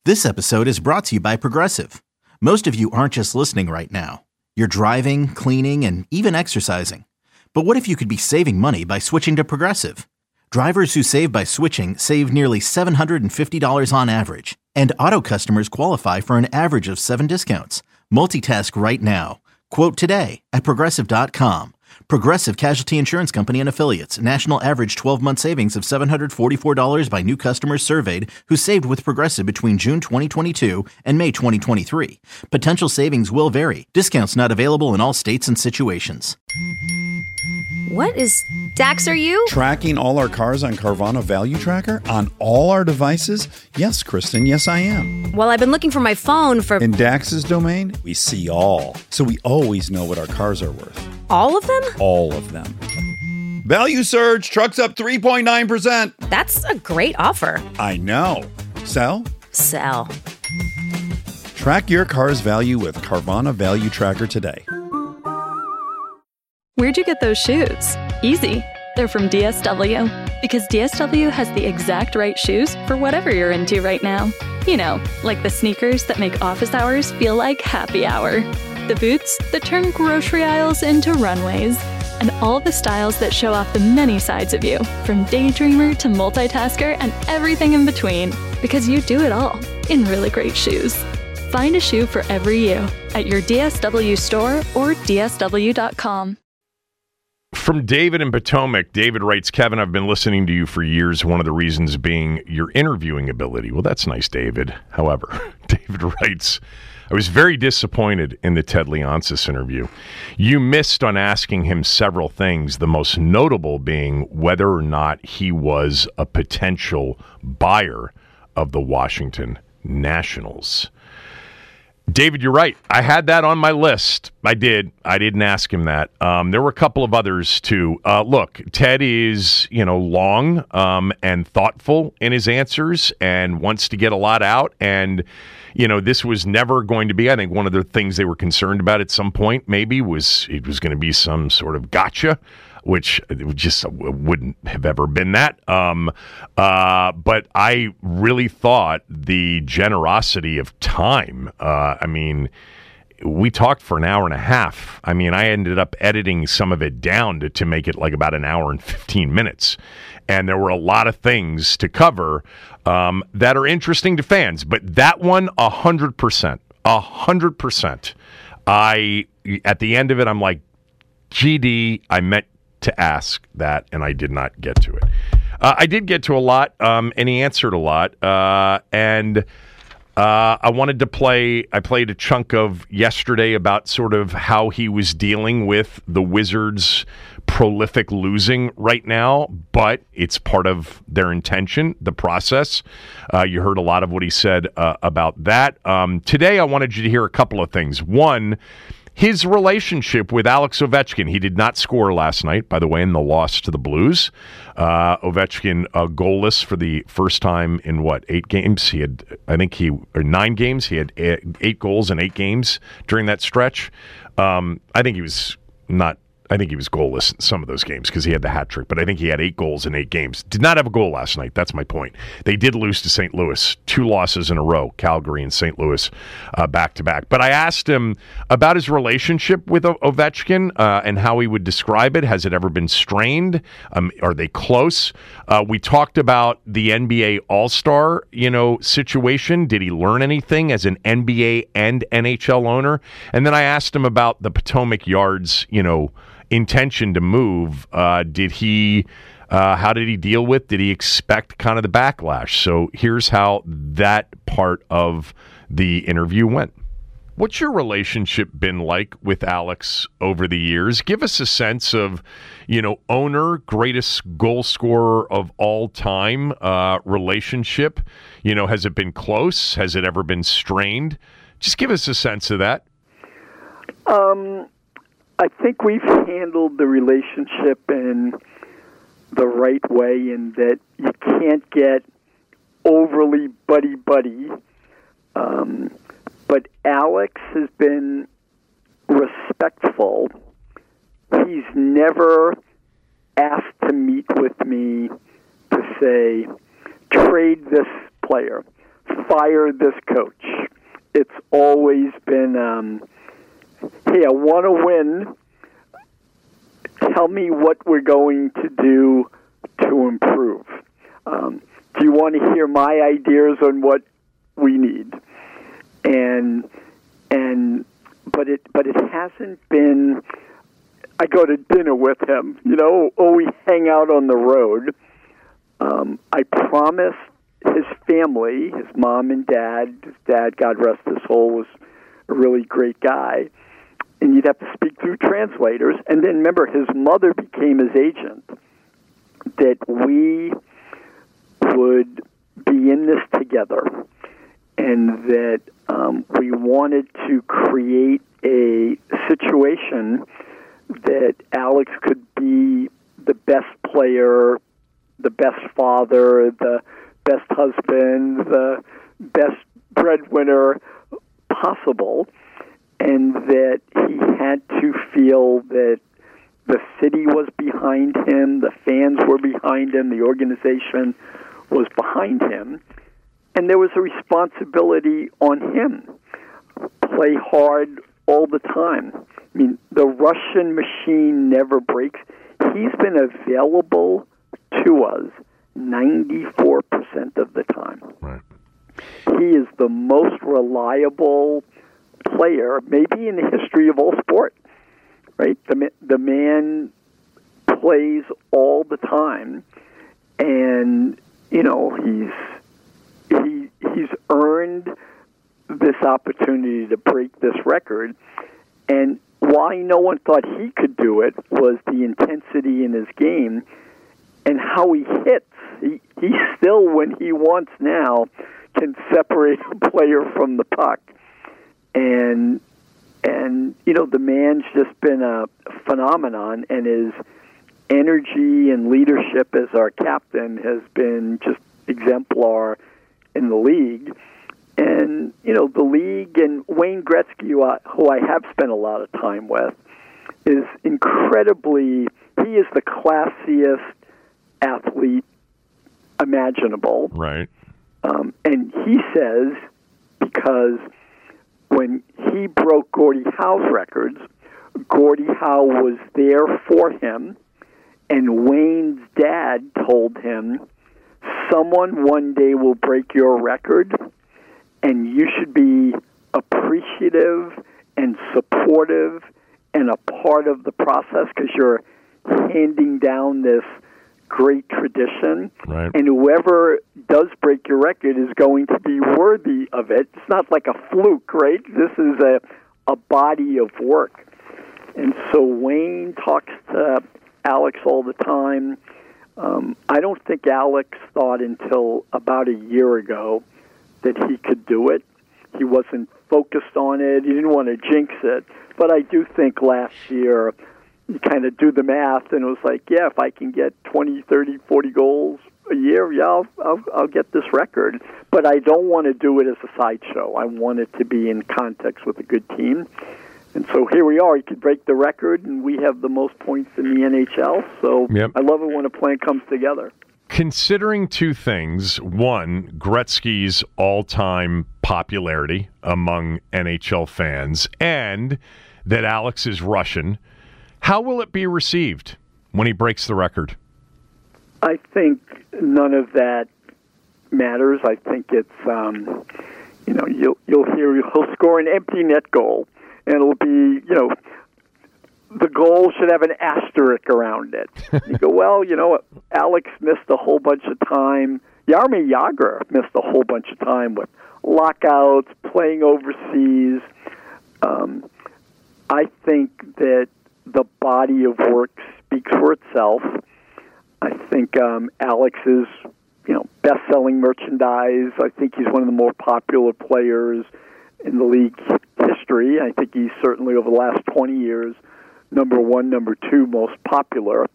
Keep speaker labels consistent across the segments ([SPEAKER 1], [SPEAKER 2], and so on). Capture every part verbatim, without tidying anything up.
[SPEAKER 1] This episode is brought to you by Progressive. Most of you aren't just listening right now. You're driving, cleaning, and even exercising. But what if you could be saving money by switching to Progressive? Drivers who save by switching save nearly seven hundred fifty dollars on average. And auto customers qualify for an average of seven discounts. Multitask right now. Quote today at Progressive dot com. Progressive Casualty Insurance Company and Affiliates. National average twelve-month savings of seven hundred forty-four dollars by new customers surveyed who saved with Progressive between June twenty twenty-two and May twenty twenty-three. Potential savings will vary. Discounts not available in all states and situations.
[SPEAKER 2] What is... Dax, are you?
[SPEAKER 3] Tracking all our cars on Carvana Value Tracker? On all our devices? Yes, Kristen, yes I am.
[SPEAKER 2] Well, I've been looking for my phone for...
[SPEAKER 3] In Dax's domain, we see all. So we always know what our cars are worth.
[SPEAKER 2] All of them?
[SPEAKER 3] All of them. Value surge, trucks up three point nine percent.
[SPEAKER 2] That's a great offer.
[SPEAKER 3] I know. Sell?
[SPEAKER 2] Sell.
[SPEAKER 3] Track your car's value with Carvana Value Tracker today.
[SPEAKER 4] Where'd you get those shoes? Easy. They're from D S W. Because D S W has the exact right shoes for whatever you're into right now. You know, like the sneakers that make office hours feel like happy hour. The boots that turn grocery aisles into runways. And all the styles that show off the many sides of you, from daydreamer to multitasker and everything in between. Because you do it all in really great shoes. Find a shoe for every you at your D S W store or D S W dot com.
[SPEAKER 5] From David in Potomac, David writes, Kevin, I've been listening to you for years, one of the reasons being your interviewing ability. Well, that's nice, David. However, David writes, I was very disappointed in the Ted Leonsis interview. You missed on asking him several things, the most notable being whether or not he was a potential buyer of the Washington Nationals. David, you're right. I had that on my list. I did. I didn't ask him that. Um, there were a couple of others, too. Uh, look, Ted is, you know, long um, and thoughtful in his answers and wants to get a lot out. And, you know, this was never going to be, I think one of the things they were concerned about at some point maybe was it was going to be some sort of gotcha, which just wouldn't have ever been that. Um, uh, but I really thought the generosity of time, uh, I mean, we talked for an hour and a half. I mean, I ended up editing some of it down to, to make it like about an hour and fifteen minutes. And there were a lot of things to cover um, that are interesting to fans. But that one, one hundred percent. one hundred percent. I, at the end of it, I'm like, G D, I meant to ask that, and I did not get to it. Uh, I did get to a lot, um, and he answered a lot. Uh, and uh, I wanted to play, I played a chunk of yesterday about sort of how he was dealing with the Wizards' prolific losing right now, but it's part of their intention, the process. Uh, you heard a lot of what he said uh, about that. Um, today, I wanted you to hear a couple of things. One, his relationship with Alex Ovechkin. He did not score last night, by the way, in the loss to the Blues. Uh, Ovechkin uh, goalless for the first time in, what, eight games? He had, I think he, or nine games. He had eight, eight goals in eight games during that stretch. Um, I think he was not, I think he was goalless in some of those games because he had the hat trick, but I think he had eight goals in eight games. Did not have a goal last night. That's my point. They did lose to Saint Louis. Two losses in a row, Calgary and Saint Louis, uh, back to back. But I asked him about his relationship with o- Ovechkin uh, and how he would describe it. Has it ever been strained? Um, are they close? Uh, we talked about the N B A All-Star, you know, situation. Did he learn anything as an N B A and N H L owner? And then I asked him about the Potomac Yards, you know, intention to move. Uh, did he, uh, how did he deal with, did he expect kind of the backlash? So here's how that part of the interview went. What's your relationship been like with Alex over the years? Give us a sense of, you know, owner, greatest goal scorer of all time uh, relationship. You know, has it been close? Has it ever been strained? Just give us a sense of that.
[SPEAKER 6] Um, I think we've handled the relationship in the right way in that you can't get overly buddy-buddy. Um, but Alex has been respectful. He's never asked to meet with me to say, trade this player. fire this coach. It's always been, um, hey, I want to win. Tell me what we're going to do to improve. Um, do you want to hear my ideas on what we need? And and but it but it hasn't been. I go to dinner with him, you know, or we hang out on the road. Um, I promised his family, his mom and dad. His dad, God rest his soul, was a really great guy. And you'd have to speak through translators. And then remember, his mother became his agent. That we would be in this together, and that um, we wanted to create a situation that Alex could be the best player, the best father, the best husband, the best breadwinner possible, and that he had to feel that the city was behind him, the fans were behind him, the organization was behind him, and there was a responsibility on him. Play hard all the time. I mean, the Russian machine never breaks. He's been available to us ninety-four percent of the time.
[SPEAKER 5] Right.
[SPEAKER 6] He is the most reliable player, maybe in the history of all sport. Right? The the man plays all the time, and you know he's he he's earned this opportunity to break this record. And why no one thought he could do it was the intensity in his game and how he hits. He he still, when he wants now, can separate a player from the puck. And and you know the man's just been a phenomenon, and his energy and leadership as our captain has been just exemplar in the league. And, you know, the league and Wayne Gretzky, who I, who I have spent a lot of time with, is incredibly, he is the classiest athlete imaginable.
[SPEAKER 5] Right.
[SPEAKER 6] Um, and he says, because when he broke Gordie Howe's records, Gordie Howe was there for him, and Wayne's dad told him, someone one day will break your record, and you should be appreciative and supportive and a part of the process because you're handing down this great tradition.
[SPEAKER 5] Right.
[SPEAKER 6] And whoever does break your record is going to be worthy of it. It's not like a fluke, right? This is a, a body of work. And so Wayne talks to Alex all the time. Um, I don't think Alex thought until about a year ago that he could do it. He wasn't focused on it. He didn't want to jinx it. But I do think last year, you kind of do the math, and it was like, yeah, if I can get twenty, thirty, forty goals a year, yeah, I'll, I'll, I'll get this record. But I don't want to do it as a sideshow. I want it to be in context with a good team. And so here we are. He could break the record, and we have the most points in the N H L. So
[SPEAKER 5] yep.
[SPEAKER 6] I love it when a plan comes together.
[SPEAKER 5] Considering two things, one, Gretzky's all-time popularity among N H L fans, and that Alex is Russian, how will it be received when he breaks the record?
[SPEAKER 6] I think none of that matters. I think it's, um, you know, you'll, you'll hear he'll score an empty net goal, and it'll be, you know, the goal should have an asterisk around it. You go, well, you know, Alex missed a whole bunch of time. Jaromir Jagr missed a whole bunch of time with lockouts, playing overseas. Um, I think that the body of work speaks for itself. I think um, Alex is, you know, best-selling merchandise. I think he's one of the more popular players in the league history. I think he's certainly, over the last twenty years, number one, number two most popular.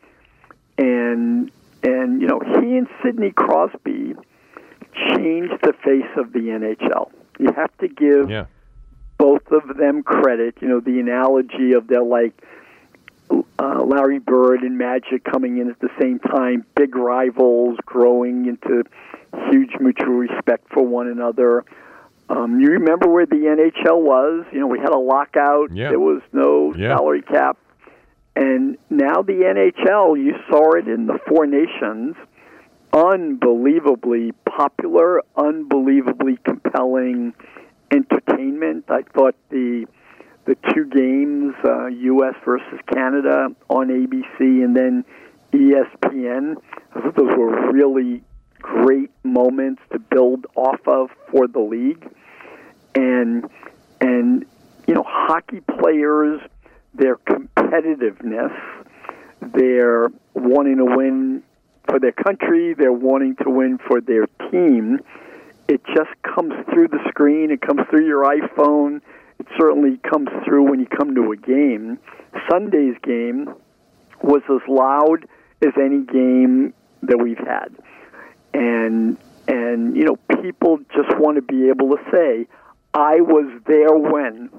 [SPEAKER 6] And, and you know, he and Sidney Crosby changed the face of the N H L. You have to give
[SPEAKER 5] yeah.
[SPEAKER 6] both of them credit. You know, the analogy of they're like uh, Larry Bird and Magic coming in at the same time, big rivals growing into huge mutual respect for one another. Um, you remember where the N H L was? You know, we had a lockout.
[SPEAKER 5] Yeah.
[SPEAKER 6] There was no
[SPEAKER 5] yeah.
[SPEAKER 6] salary cap. And now the N H L, you saw it in the Four Nations, unbelievably popular, unbelievably compelling entertainment. I thought the the two games, uh, U S versus Canada on A B C and then E S P N, I thought those were really great moments to build off of for the league. And, and you know, hockey players, their competitiveness, their wanting to win for their country, they're wanting to win for their team. It just comes through the screen. It comes through your iPhone. It certainly comes through when you come to a game. Sunday's game was as loud as any game that we've had. And, and you know, people just want to be able to say, I was there when.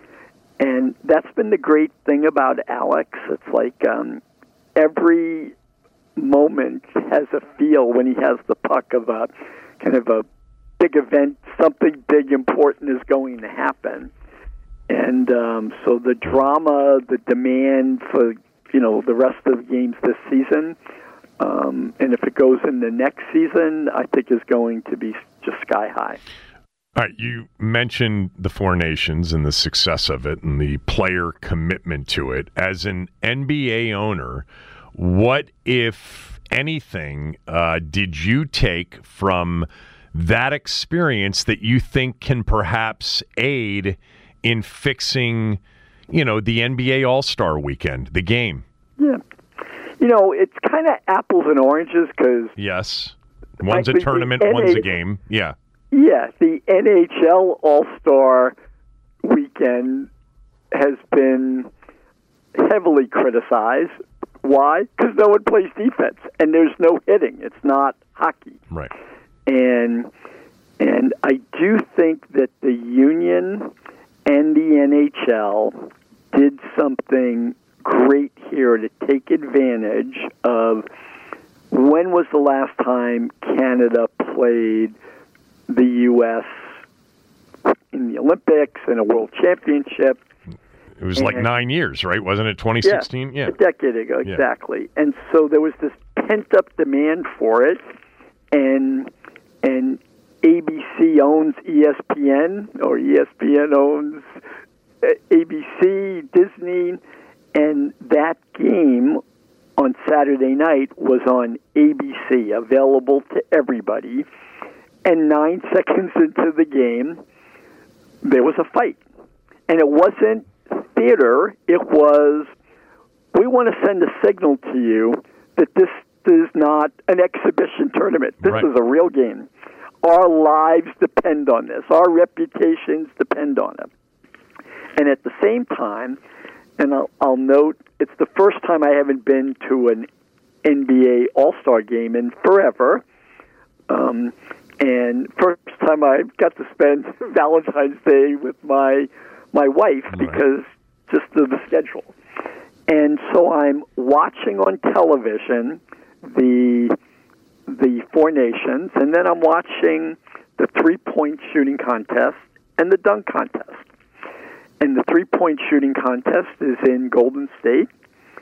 [SPEAKER 6] And that's been the great thing about Alex. It's like um, every moment has a feel when he has the puck of a kind of a big event, something big, important is going to happen. And um, so the drama, the demand for, you know, the rest of the games this season, um, and if it goes in the next season, I think is going to be just sky high.
[SPEAKER 5] All right, you mentioned the Four Nations and the success of it and the player commitment to it. As an N B A owner, what, if anything, uh, did you take from that experience that you think can perhaps aid in fixing, you know, the N B A All-Star Weekend, the game?
[SPEAKER 6] Yeah. You know, it's kind of apples and oranges because...
[SPEAKER 5] Yes. One's a tournament, one's a game. Yeah.
[SPEAKER 6] Yeah, the N H L All-Star Weekend has been heavily criticized. Why? Because no one plays defense, and there's no hitting. It's not hockey.
[SPEAKER 5] Right.
[SPEAKER 6] And and I do think that the union and the N H L did something great here to take advantage of when was the last time Canada played the U S in the Olympics and a World Championship.
[SPEAKER 5] It was and, like nine years, right? Wasn't it twenty sixteen?
[SPEAKER 6] Yeah,
[SPEAKER 5] yeah.
[SPEAKER 6] a decade ago, exactly. Yeah. And so there was this pent-up demand for it, and and A B C owns E S P N, or E S P N owns A B C, Disney, and that game on Saturday night was on A B C, available to everybody. And nine seconds into the game, there was a fight. And it wasn't theater. It was, we want to send a signal to you that this is not an exhibition tournament. This
[SPEAKER 5] right.
[SPEAKER 6] is a real game. Our lives depend on this. Our reputations depend on it. And at the same time, and I'll, I'll note, it's the first time I haven't been to an N B A All-Star game in forever. Um, and first time I got to spend Valentine's Day with my my wife
[SPEAKER 5] right.
[SPEAKER 6] because just of the schedule. And so I'm watching on television the the Four Nations, and then I'm watching the three-point shooting contest and the dunk contest. And the three-point shooting contest is in Golden State,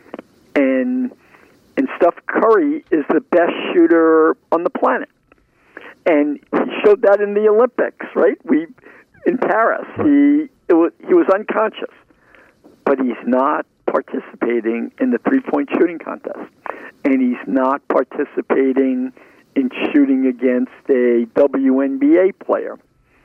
[SPEAKER 6] and and Steph Curry is the best shooter on the planet. And he showed that in the Olympics, right? We in Paris, he it was, he was unconscious, but he's not participating in the three-point shooting contest, and he's not participating in shooting against a W N B A player.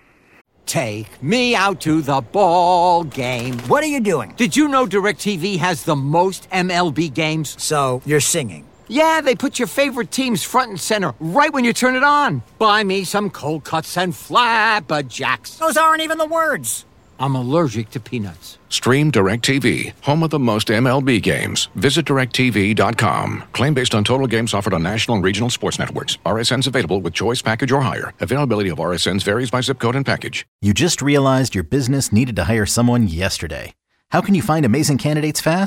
[SPEAKER 7] Take me out to the ball game.
[SPEAKER 8] What are you doing?
[SPEAKER 7] Did you know DirecTV has the most M L B games?
[SPEAKER 8] So you're singing.
[SPEAKER 7] Yeah, they put your favorite teams front and center right when you turn it on. Buy me some cold cuts and flabberjacks.
[SPEAKER 8] Those aren't even the words.
[SPEAKER 7] I'm allergic to peanuts.
[SPEAKER 9] Stream DirecTV, home of the most M L B games. Visit direct T V dot com. Claim based on total games offered on national and regional sports networks. R S Ns available with choice package or higher. Availability of R S Ns varies by zip code and package.
[SPEAKER 1] You just realized your business needed to hire someone yesterday. How can you find amazing candidates fast?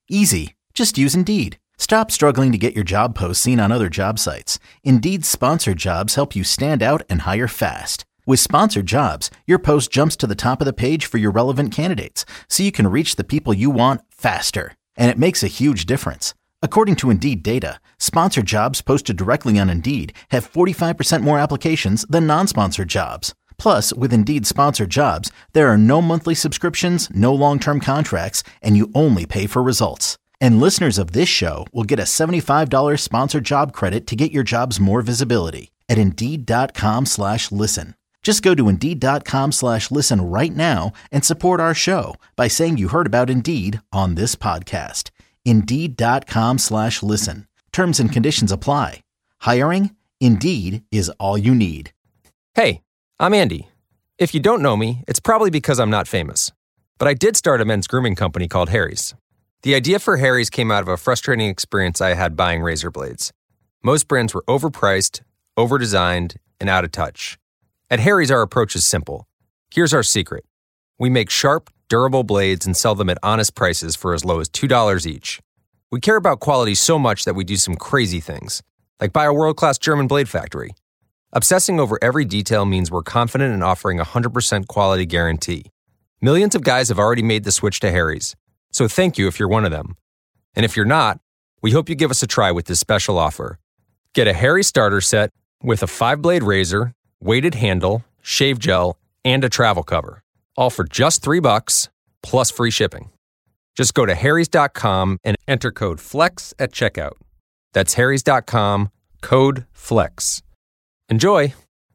[SPEAKER 1] Easy. Just use Indeed. Stop struggling to get your job posts seen on other job sites. Indeed's sponsored jobs help you stand out and hire fast. With sponsored jobs, your post jumps to the top of the page for your relevant candidates, so you can reach the people you want faster. And it makes a huge difference. According to Indeed data, sponsored jobs posted directly on Indeed have forty-five percent more applications than non-sponsored jobs. Plus, with Indeed sponsored jobs, there are no monthly subscriptions, no long-term contracts, and you only pay for results. And listeners of this show will get a seventy-five dollars sponsored job credit to get your jobs more visibility at Indeed.com slash listen. Just go to Indeed.com slash listen right now and support our show by saying you heard about Indeed on this podcast. Indeed.com slash listen. Terms and conditions apply. Hiring? Indeed is all you need.
[SPEAKER 10] Hey, I'm Andy. If you don't know me, it's probably because I'm not famous. But I did start a men's grooming company called Harry's. The idea for Harry's came out of a frustrating experience I had buying razor blades. Most brands were overpriced, overdesigned, and out of touch. At Harry's, our approach is simple. Here's our secret. We make sharp, durable blades and sell them at honest prices for as low as two dollars each. We care about quality so much that we do some crazy things, like buy a world-class German blade factory. Obsessing over every detail means we're confident in offering a one hundred percent quality guarantee. Millions of guys have already made the switch to Harry's. So thank you if you're one of them. And if you're not, we hope you give us a try with this special offer. Get a Harry starter set with a five-blade razor, weighted handle, shave gel, and a travel cover. All for just three bucks, plus free shipping. Just go to harrys dot com and enter code FLEX at checkout. That's harrys dot com, code FLEX. Enjoy.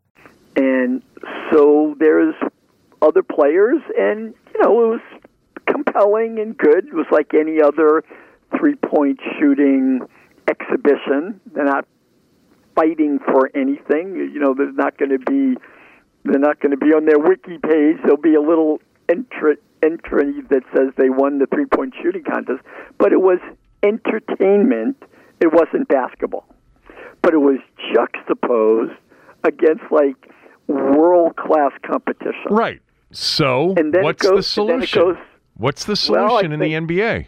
[SPEAKER 6] And so there's other players, and, you know, it was compelling and good. It was like any other three-point shooting exhibition. They're not fighting for anything. You know, there's not going to be, they're not going to be on their wiki page. There'll be a little entry, entry that says they won the three-point shooting contest. But it was entertainment. It wasn't basketball. But it was juxtaposed against, like, world-class competition.
[SPEAKER 5] Right. So,
[SPEAKER 6] and then
[SPEAKER 5] what's
[SPEAKER 6] goes,
[SPEAKER 5] the solution?
[SPEAKER 6] And then it goes,
[SPEAKER 5] What's the solution
[SPEAKER 6] well,
[SPEAKER 5] in
[SPEAKER 6] think,
[SPEAKER 5] the N B A?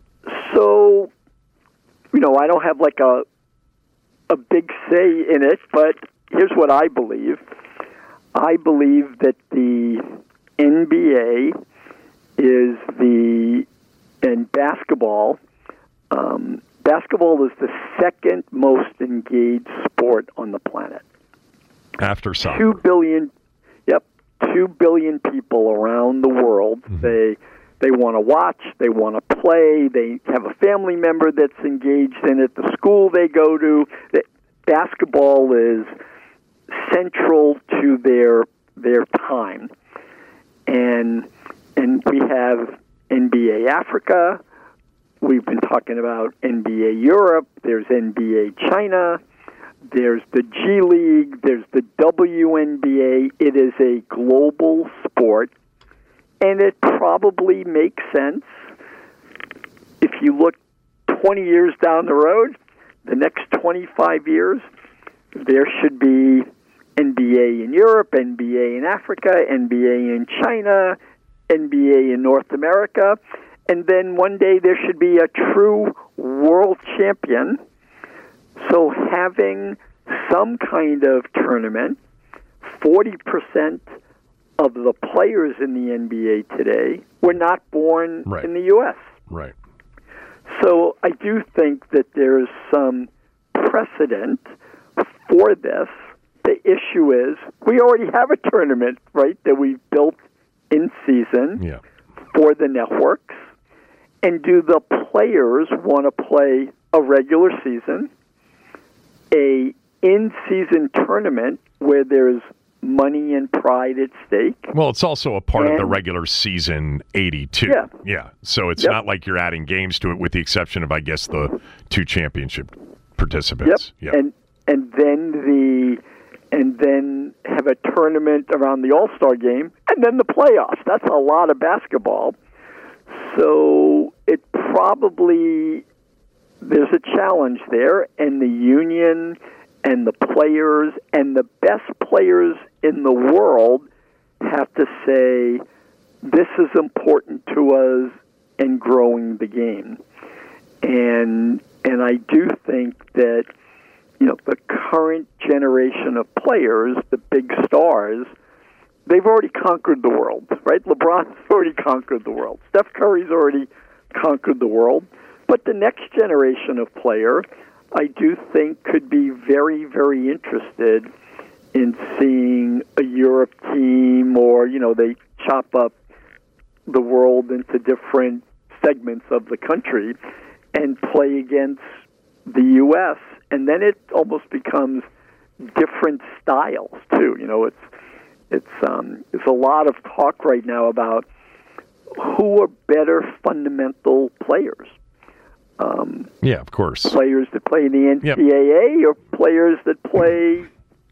[SPEAKER 6] So, you know, I don't have like a a big say in it, but here's what I believe. I believe that the N B A is the, and basketball, um, basketball is the second most engaged sport on the planet.
[SPEAKER 5] After soccer.
[SPEAKER 6] Two billion, yep, two billion people around the world. Mm-hmm. They They want to watch, they want to play, they have a family member that's engaged in it, the school they go to. Basketball is central to their their time. And and we have N B A Africa, we've been talking about N B A Europe, there's N B A China, there's the G League, there's the W N B A. It is a global sport. And it probably makes sense if you look twenty years down the road, the next twenty-five years, there should be N B A in Europe, N B A in Africa, N B A in China, N B A in North America, and then one day there should be a true world champion. So having some kind of tournament, forty percent of the players in the N B A today were not born
[SPEAKER 5] right.
[SPEAKER 6] in the U S
[SPEAKER 5] Right.
[SPEAKER 6] So I do think that there's some precedent for this. The issue is we already have a tournament, right, that we've built in season
[SPEAKER 5] yeah.
[SPEAKER 6] for the networks. And do the players want to play a regular season, a in-season tournament where there's money and pride at stake?
[SPEAKER 5] Well, it's also a part
[SPEAKER 6] and,
[SPEAKER 5] of the regular season eighty-two.
[SPEAKER 6] Yeah.
[SPEAKER 5] Yeah. So it's
[SPEAKER 6] yep.
[SPEAKER 5] not like you're adding games to it with the exception of, I guess, the two championship participants.
[SPEAKER 6] Yep. yep. And and then the and then have a tournament around the All-Star game and then the playoffs. That's a lot of basketball. So it probably there's a challenge there, and the union and the players and the best players in the world have to say, this is important to us in growing the game. and and I do think that, you know, the current generation of players, the big stars, they've already conquered the world, right? LeBron's already conquered the world. Steph Curry's already conquered the world. But the next generation of player, I do think, could be very, very interested in seeing a Europe team, or, you know, they chop up the world into different segments of the country and play against the U S, and then it almost becomes different styles too. You know, it's it's um, it's a lot of talk right now about who are better fundamental players. Um,
[SPEAKER 5] yeah, of course.
[SPEAKER 6] Players that play in the N C double A, yep. or players that play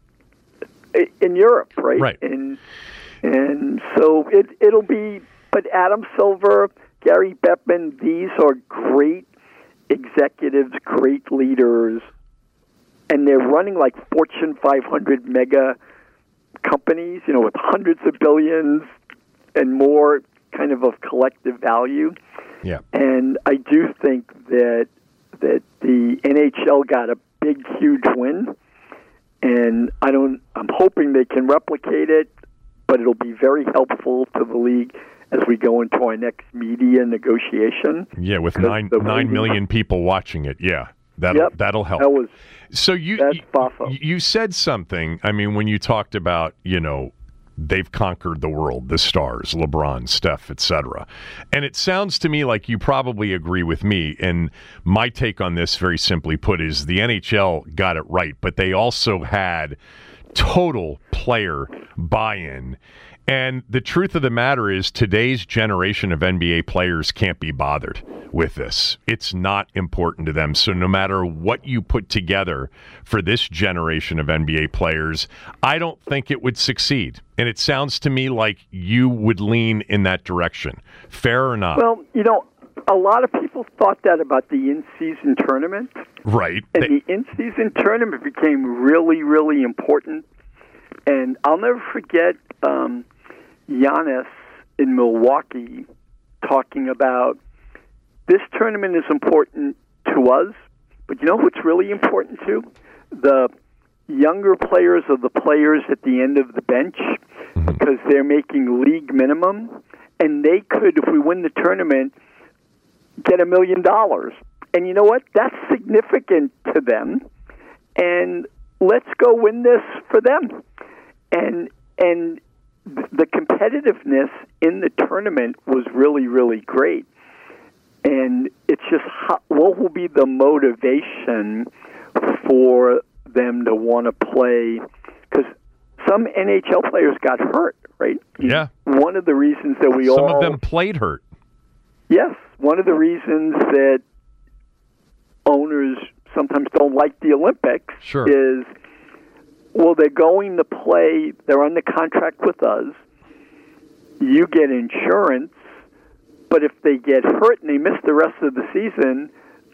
[SPEAKER 6] in Europe, right?
[SPEAKER 5] Right.
[SPEAKER 6] And and so it it'll be. But Adam Silver, Gary Bettman, these are great executives, great leaders, and they're running like Fortune five hundred mega companies, you know, with hundreds of billions and more kind of of collective value.
[SPEAKER 5] Yeah.
[SPEAKER 6] And I do think that that the N H L got a big, huge win, and I don't. I'm hoping they can replicate it, but it'll be very helpful to the league as we go into our next media negotiation.
[SPEAKER 5] Yeah, with nine nine million people watching it. Yeah, that'll
[SPEAKER 6] yep,
[SPEAKER 5] that'll help.
[SPEAKER 6] That was
[SPEAKER 5] so you
[SPEAKER 6] that's
[SPEAKER 5] you, you said something. I mean, when you talked about, you know, they've conquered the world, the stars, LeBron, Steph, et cetera. And it sounds to me like you probably agree with me. And my take on this, very simply put, is the N H L got it right, but they also had total player buy-in. And the truth of the matter is, today's generation of N B A players can't be bothered with this. It's not important to them. So no matter what you put together for this generation of N B A players, I don't think it would succeed. And it sounds to me like you would lean in that direction. Fair or not?
[SPEAKER 6] Well, you know, a lot of people thought that about the in-season tournament.
[SPEAKER 5] Right.
[SPEAKER 6] And
[SPEAKER 5] they-
[SPEAKER 6] the in-season tournament became really, really important. And I'll never forget um, Giannis in Milwaukee talking about this tournament is important to us, but you know what's really important too? The younger players are the players at the end of the bench, mm-hmm. because they're making league minimum, and they could, if we win the tournament, get a million dollars. And you know what? That's significant to them, and let's go win this for them. And and the competitiveness in the tournament was really, really great. And it's just how, what will be the motivation for them to want to play? Because some N H L players got hurt, right?
[SPEAKER 5] Yeah.
[SPEAKER 6] One of the reasons that we
[SPEAKER 5] Some
[SPEAKER 6] all...
[SPEAKER 5] Some of them played hurt.
[SPEAKER 6] Yes. One of the reasons that owners sometimes don't like the Olympics
[SPEAKER 5] sure.
[SPEAKER 6] is... Well, they're going to play, they're under contract with us, you get insurance, but if they get hurt and they miss the rest of the season,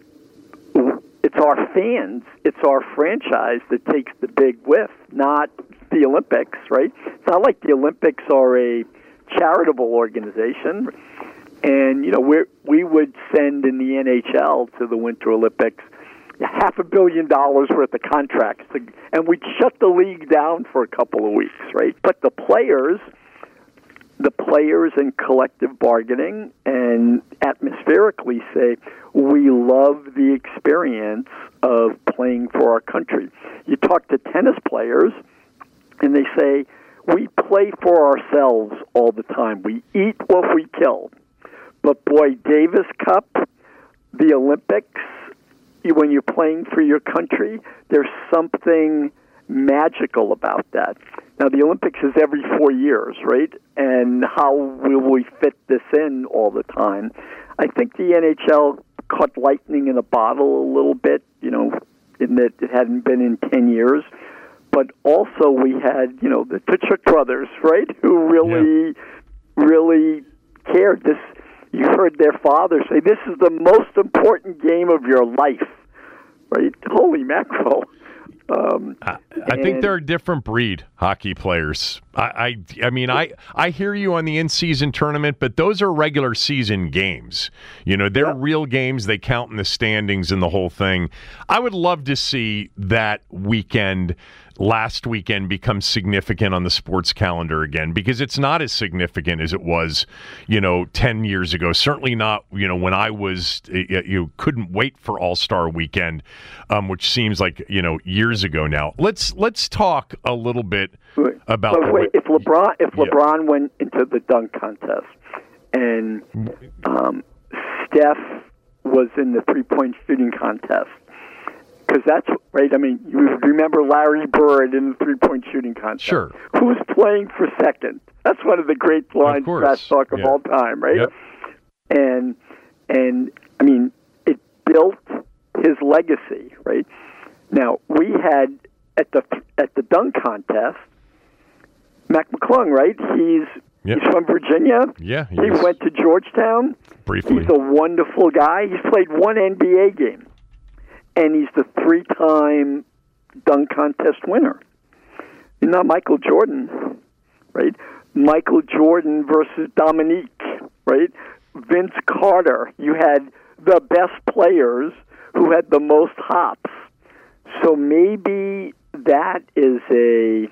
[SPEAKER 6] it's our fans, it's our franchise that takes the big whiff, not the Olympics, right? It's not like the Olympics are a charitable organization, and, you know, we we would send in the N H L to the Winter Olympics half a billion dollars worth of contracts, to, and we'd shut the league down for a couple of weeks, right? But the players, the players in collective bargaining and atmospherically say, we love the experience of playing for our country. You talk to tennis players, and they say, we play for ourselves all the time. We eat what we kill. But boy, Davis Cup, the Olympics, when you're playing for your country, there's something magical about that. Now, the Olympics is every four years, right? And how will we fit this in all the time? I think the N H L caught lightning in a bottle a little bit, you know, in that it hadn't been in ten years. But also we had, you know, the Tkachuk brothers, right, who really, yeah. really cared. This, you heard their father say, this is the most important game of your life, right? Holy mackerel. Um,
[SPEAKER 5] I, I think they're a different breed, hockey players. I, I, I mean, I, I hear you on the in-season tournament, but those are regular season games. You know, they're yeah. real games. They count in the standings and the whole thing. I would love to see that weekend, last weekend, become significant on the sports calendar again, because it's not as significant as it was, you know, ten years ago. Certainly not, you know, when I was, you couldn't wait for All-Star Weekend, um, which seems like, you know, years ago now. Let's let's talk a little bit
[SPEAKER 6] wait,
[SPEAKER 5] about.
[SPEAKER 6] But wait, if LeBron if
[SPEAKER 5] yeah.
[SPEAKER 6] LeBron went into the dunk contest and um, Steph was in the three-point shooting contest. Because that's, right, I mean, you remember Larry Bird in the three-point shooting contest.
[SPEAKER 5] Sure.
[SPEAKER 6] Who's playing for second? That's one of the great lines trash talk of
[SPEAKER 5] yeah.
[SPEAKER 6] all time, right?
[SPEAKER 5] Yep.
[SPEAKER 6] And, and I mean, it built his legacy, right? Now, we had, at the at the dunk contest, Mac McClung, right? He's, yep. he's from Virginia.
[SPEAKER 5] Yeah, he,
[SPEAKER 6] he went to Georgetown.
[SPEAKER 5] Briefly.
[SPEAKER 6] He's a wonderful guy. He's played one N B A game. And he's the three-time dunk contest winner. You're not Michael Jordan, right? Michael Jordan versus Dominique, right? Vince Carter. You had the best players who had the most hops. So maybe that is a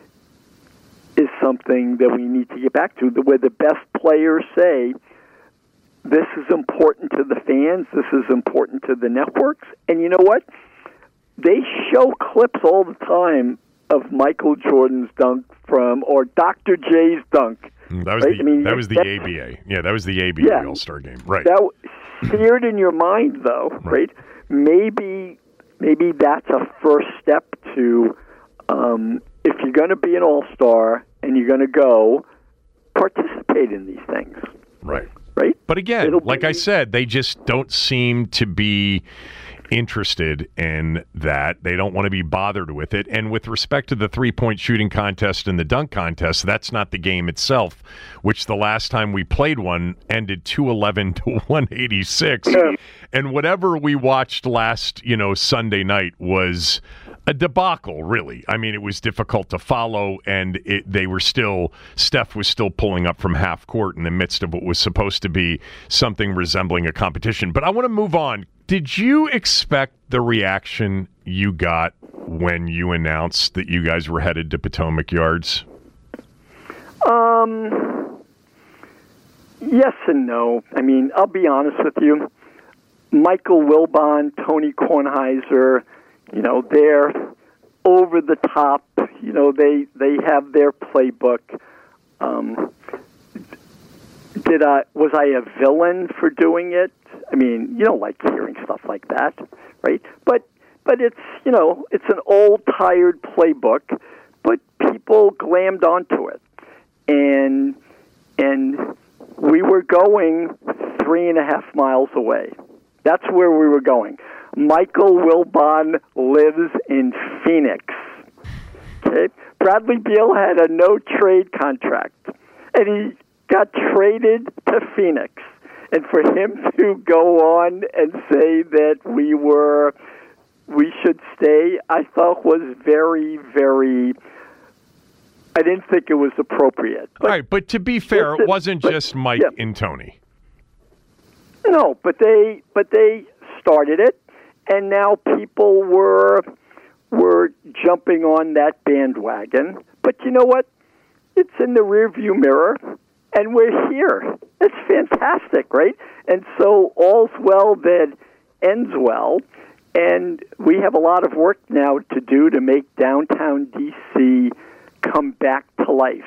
[SPEAKER 6] is something that we need to get back to, where the best players say, this is important to the fans. This is important to the networks. And you know what? They show clips all the time of Michael Jordan's dunk from, or Doctor J's dunk.
[SPEAKER 5] That was
[SPEAKER 6] right?
[SPEAKER 5] the
[SPEAKER 6] I mean,
[SPEAKER 5] that was the
[SPEAKER 6] that,
[SPEAKER 5] A B A. Yeah, that was the A B A
[SPEAKER 6] yeah,
[SPEAKER 5] All-Star game. Right.
[SPEAKER 6] That seared in your mind, though, right? right? Maybe maybe that's a first step to, um, if you're going to be an All-Star and you're going to go, participate in these things.
[SPEAKER 5] Right.
[SPEAKER 6] Right?
[SPEAKER 5] But again,
[SPEAKER 6] It'll
[SPEAKER 5] like
[SPEAKER 6] be,
[SPEAKER 5] I said, they just don't seem to be interested in that. They don't want to be bothered with it. And with respect to the three-point shooting contest and the dunk contest, that's not the game itself, which the last time we played one ended two eleven to one eighty-six. Yeah. And whatever we watched last, you know, Sunday night was a debacle, really. I mean, it was difficult to follow, and it, they were still, Steph was still pulling up from half court in the midst of what was supposed to be something resembling a competition. But I want to move on. Did you expect the reaction you got when you announced that you guys were headed to Potomac Yards?
[SPEAKER 6] Um, yes and no. I mean, I'll be honest with you. Michael Wilbon, Tony Kornheiser, you know, they're over the top. You know, they they have their playbook. Um, did I was I a villain for doing it? I mean, you don't like hearing stuff like that, right? But but it's, you know, it's an old, tired playbook, but people glammed onto it. And and we were going three and a half miles away. That's where we were going. Michael Wilbon lives in Phoenix. Okay? Bradley Beal had a no-trade contract, and he got traded to Phoenix. And for him to go on and say that we were, we should stay, I thought was very, very, I didn't think it was appropriate.
[SPEAKER 5] But, All right, but to be fair, it wasn't but, just Mike yeah. and Tony.
[SPEAKER 6] No, but they, but they started it, and now people were were jumping on that bandwagon. But you know what? It's in the rearview mirror, and we're here. It's fantastic, right? And so all's well that ends well, and we have a lot of work now to do to make downtown D C come back to life.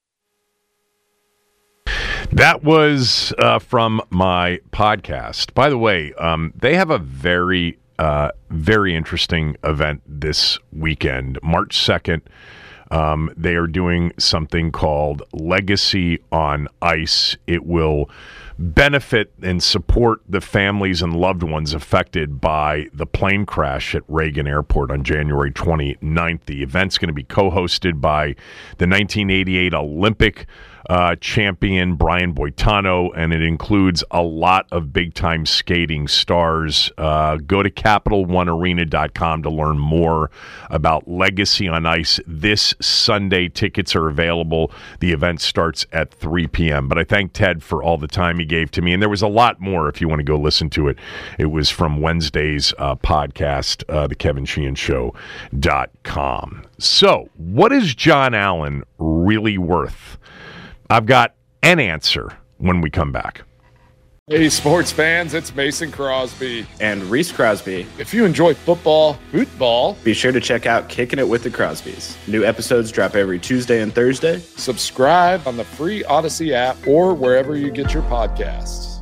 [SPEAKER 5] That was uh, from my podcast. By the way, um, they have a very, uh, very interesting event this weekend, March second. Um, they are doing something called Legacy on Ice. It will benefit and support the families and loved ones affected by the plane crash at Reagan Airport on January twenty-ninth. The event's going to be co-hosted by the nineteen eighty-eight Olympic uh, champion Brian Boitano, and it includes a lot of big-time skating stars. Uh, go to Capital One Arena dot com to learn more about Legacy on Ice. This Sunday, tickets are available. The event starts at three p.m. But I thank Ted for all the time he gave to me, and there was a lot more if you want to go listen to it. It was from Wednesday's uh, podcast, uh, the Kevin Sheehan Show dot com. So, what is John Allen really worth? I've got an answer when we come back.
[SPEAKER 11] Hey, sports fans, it's Mason Crosby.
[SPEAKER 12] And Reese Crosby.
[SPEAKER 11] If you enjoy football, football,
[SPEAKER 12] be sure to check out Kicking It with the Crosbys. New episodes drop every Tuesday and Thursday.
[SPEAKER 11] Subscribe on the free Odyssey app or wherever you get your podcasts.